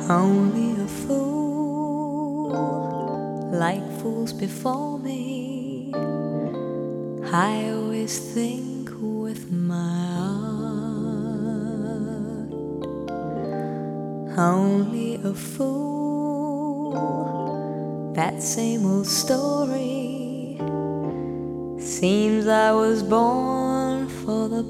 Only a fool, like fools before me, I always think with my heart. Only a fool, that same old story. Seems I was born for the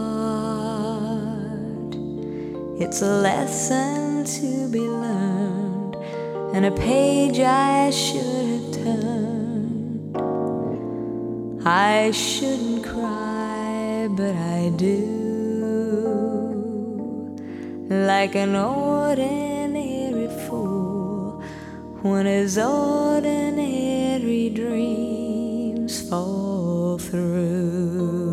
part. It's a lesson to be learned, and a page I should have turned. I shouldn't cry, but I do, like an ordinary fool, when his ordinary dreams fall through.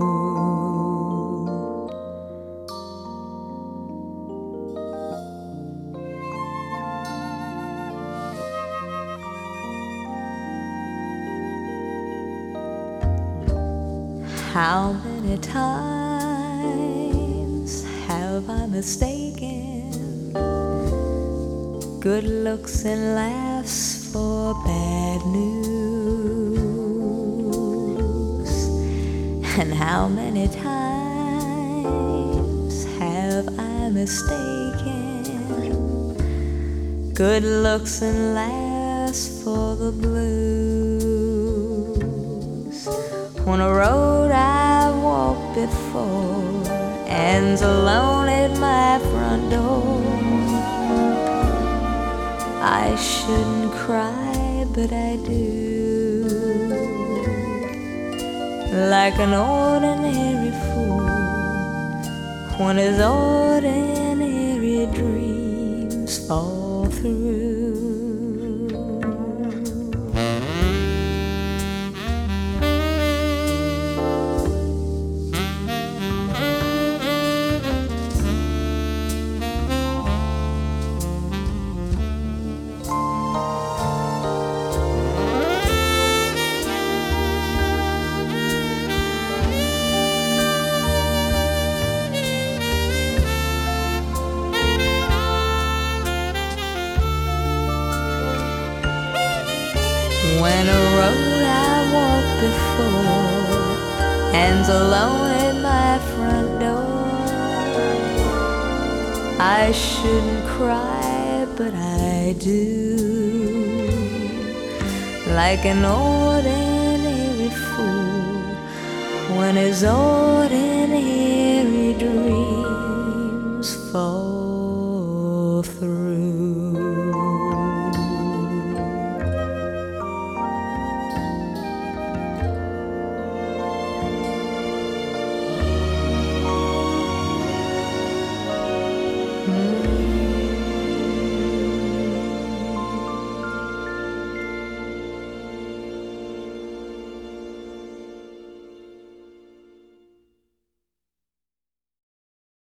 How many times have I mistaken good looks and laughs for bad news? And how many times have I mistaken good looks and laughs for the blues? On a road I've walked before ends alone at my front door. I shouldn't cry, but I do, like an ordinary fool, when his ordinary dreams fall through. When a road I walked before ends alone at my front door, I shouldn't cry, but I do, like an ordinary fool, when his ordinary dreams fall